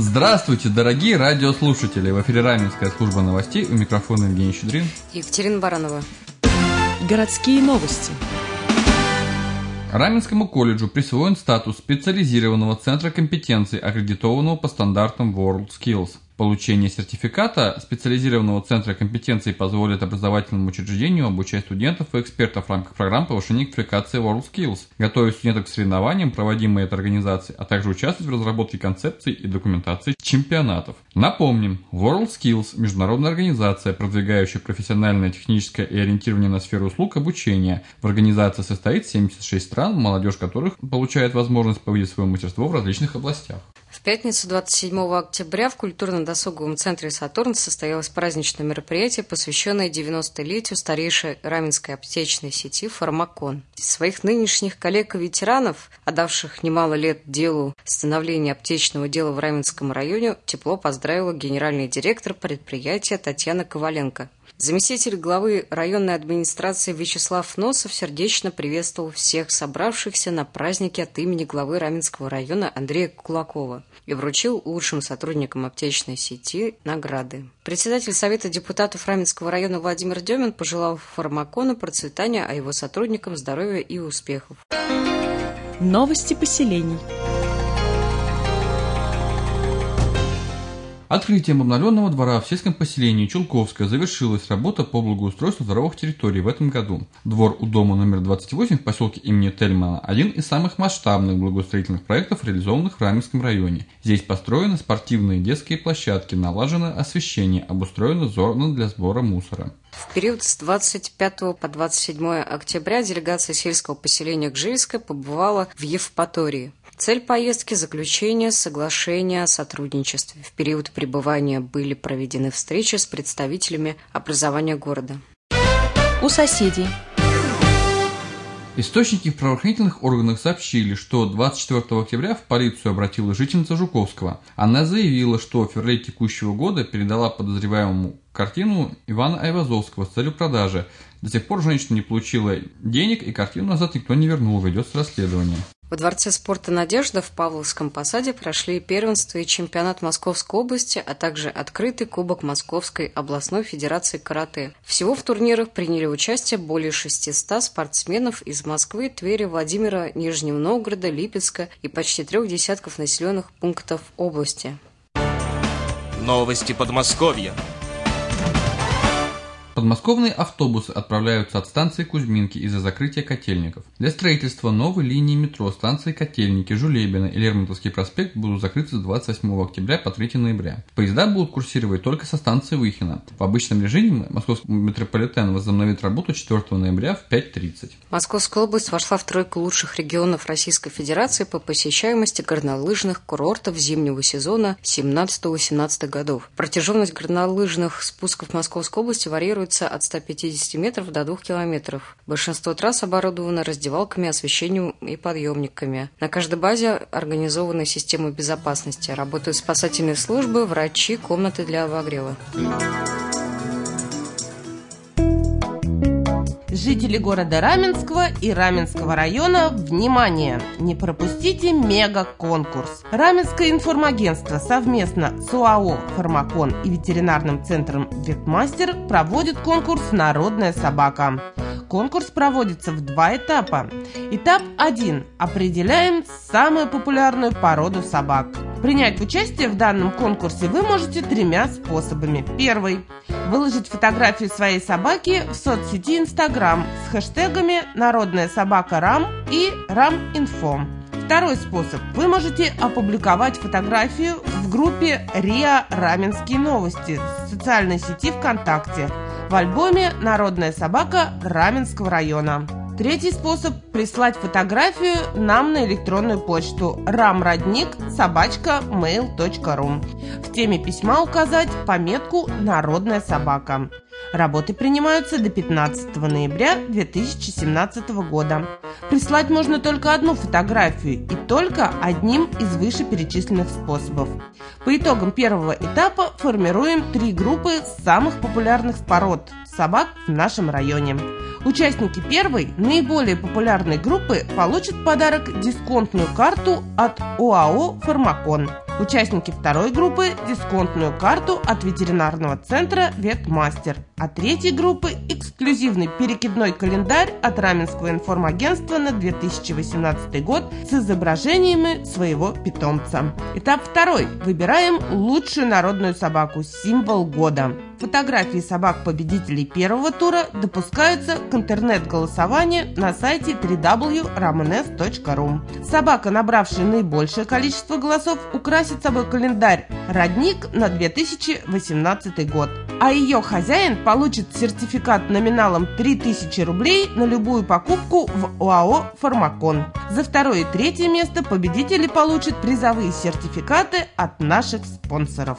Здравствуйте, дорогие радиослушатели! В эфире Раменская служба новостей, у микрофона Евгений Щедрин и Екатерина Баранова. Городские новости. Раменскому колледжу присвоен статус специализированного центра компетенций, аккредитованного по стандартам WorldSkills. Получение сертификата специализированного центра компетенций позволит образовательному учреждению обучать студентов и экспертов в рамках программ повышения квалификации WorldSkills, готовить студентов к соревнованиям, проводимым этой организацией, а также участвовать в разработке концепций и документации чемпионатов. Напомним, WorldSkills – международная организация, продвигающая профессиональное, техническое и ориентирование на сферу услуг обучения. В организации состоит 76 стран, молодежь которых получает возможность повысить свое мастерство в различных областях. В пятницу 27 октября в культурно-досуговом центре «Сатурн» состоялось праздничное мероприятие, посвященное 90-летию старейшей раменской аптечной сети «Фармакон». Своих нынешних коллег и ветеранов, отдавших немало лет делу становления аптечного дела в Раменском районе, тепло поздравила генеральный директор предприятия Татьяна Коваленко. Заместитель главы районной администрации Вячеслав Носов сердечно приветствовал всех собравшихся на празднике от имени главы Раменского района Андрея Кулакова и вручил лучшим сотрудникам аптечной сети награды. Председатель Совета депутатов Раменского района Владимир Демин пожелал Фармакону процветания, а его сотрудникам здоровья и успехов. Новости поселений. Открытием обновленного двора в сельском поселении Чулковское завершилась работа по благоустройству дворовых территорий в этом году. Двор у дома номер 28 в поселке имени Тельмана – один из самых масштабных благоустроительных проектов, реализованных в Раменском районе. Здесь построены спортивные детские площадки, налажено освещение, обустроена зона для сбора мусора. В период с 25 по 27 октября делегация сельского поселения Гжельское побывала в Евпатории. Цель поездки – заключение соглашения о сотрудничестве. В период пребывания были проведены встречи с представителями образования города. У соседей. Источники в правоохранительных органах сообщили, что 24 октября в полицию обратилась жительница Жуковского. Она заявила, что в феврале текущего года передала подозреваемому картину Ивана Айвазовского с целью продажи. До сих пор женщина не получила денег, и картину назад никто не вернул, ведется расследование. Во Дворце спорта «Надежда» в Павловском посаде прошли первенство и чемпионат Московской области, а также открытый кубок Московской областной федерации карате. Всего в турнирах приняли участие более 600 спортсменов из Москвы, Твери, Владимира, Нижнего Новгорода, Липецка и почти 3 десятков населенных пунктов области. Новости Подмосковья. Подмосковные автобусы отправляются от станции Кузьминки из-за закрытия котельников. Для строительства новой линии метро станции Котельники, Жулебино и Лермонтовский проспект будут закрыты с 28 октября по 3 ноября. Поезда будут курсировать только со станции Выхино. В обычном режиме Московский метрополитен возобновит работу 4 ноября в 5:30. Московская область вошла в тройку лучших регионов Российской Федерации по посещаемости горнолыжных курортов зимнего сезона 17-18 годов. Протяженность горнолыжных спусков в Московской области варьирует от 150 метров до 2 километров. Большинство трасс оборудовано раздевалками, освещением и подъемниками. На каждой базе организованы системы безопасности. Работают спасательные службы, врачи, комнаты для обогрева. Жители города Раменского и Раменского района, внимание! Не пропустите мега-конкурс. Раменское информагентство совместно с ОАО «Фармакон» и ветеринарным центром «Ветмастер» проводит конкурс «Народная собака». Конкурс проводится в 2 этапа. Этап 1. Определяем самую популярную породу собак. Принять участие в данном конкурсе вы можете 3 способами. Первый. Выложить фотографию своей собаки в соцсети Instagram с хэштегами «Народная собака Рам» и «Рам-инфо». Второй способ. Вы можете опубликовать фотографию в группе РИА Раменские новости в социальной сети ВКонтакте в альбоме «Народная собака Раменского района». Третий способ – прислать фотографию нам на электронную почту ramrodnik@mail.ru. В теме письма указать пометку «Народная собака». Работы принимаются до 15 ноября 2017 года. Прислать можно только одну фотографию и только одним из вышеперечисленных способов. По итогам первого этапа формируем 3 группы самых популярных пород собак в нашем районе. Участники первой, наиболее популярной группы получат в подарок дисконтную карту от ОАО «Фармакон». Участники второй группы – дисконтную карту от ветеринарного центра «Ветмастер», а третьей группы – эксклюзивный перекидной календарь от Раменского информагентства на 2018 год с изображениями своего питомца. Этап второй. Выбираем лучшую народную собаку, символ года. Фотографии собак-победителей первого тура допускаются к интернет-голосованию на сайте www.ramenes.ru. Собака, набравшая наибольшее количество голосов, украсит собой календарь «Родник» на 2018 год. А ее хозяин получит сертификат номиналом 3000 рублей на любую покупку в ОАО «Фармакон». За второе и третье место победители получат призовые сертификаты от наших спонсоров.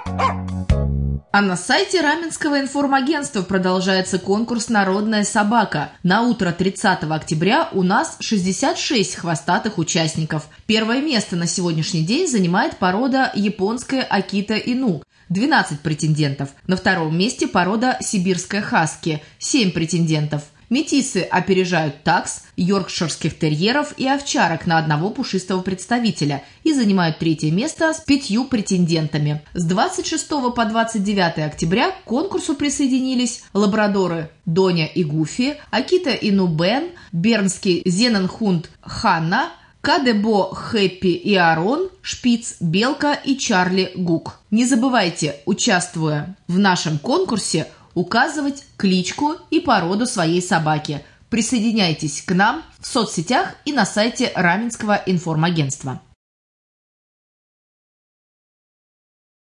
А на сайте Раменского информагентства продолжается конкурс «Народная собака». На утро 30 октября у нас 66 хвостатых участников. Первое место на сегодняшний день занимает порода японская Акита Ину. 12 претендентов. На втором месте порода сибирская хаски. 7 претендентов. Метисы опережают такс, йоркширских терьеров и овчарок на одного пушистого представителя и занимают третье место с 5 претендентами. С 26 по 29 октября к конкурсу присоединились лабрадоры Доня и Гуфи, Акита Ину Бен, бернский зененхунд Ханна, Кадебо Хэппи и Арон, Шпиц Белка и Чарли Гук. Не забывайте, участвуя в нашем конкурсе, указывать кличку и породу своей собаки. Присоединяйтесь к нам в соцсетях и на сайте Раменского информагентства.